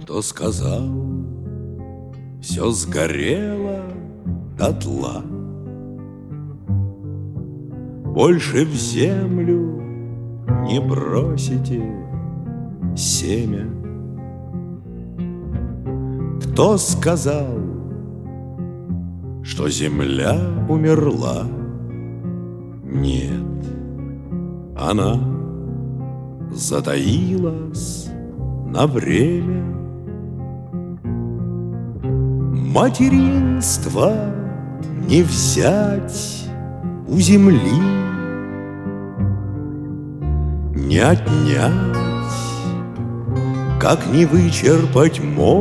Кто сказал, все сгорело дотла, больше в землю не бросите семя? Кто сказал, что земля умерла? Нет, она затаилась на время. Материнство не взять у земли, не отнять, как не вычерпать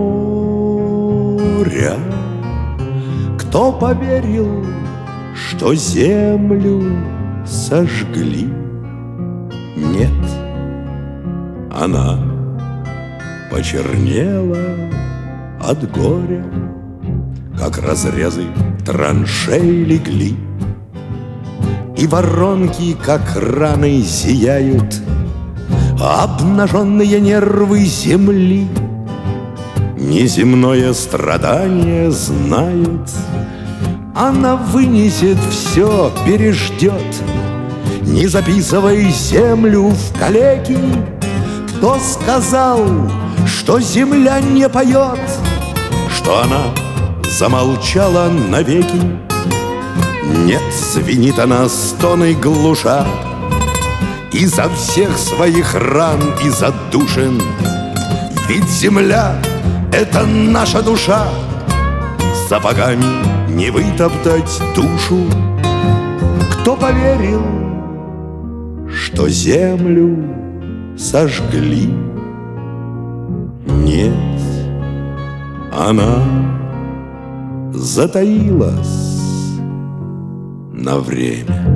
моря. Кто поверил, что землю сожгли? Нет, она почернела от горя, как разрезы траншей легли, и воронки, как раны, зияют обнаженные нервы земли. Неземное страдание знает, она вынесет все, переждет. Не записывай землю в калеки. Кто сказал, что земля не поет, что она замолчала навеки? Нет, звенит она стоны глуша изо всех своих ран и задушин. Ведь земля — это наша душа, сапогами не вытоптать душу. Кто поверил, что землю сожгли? Нет, она затаилась на время.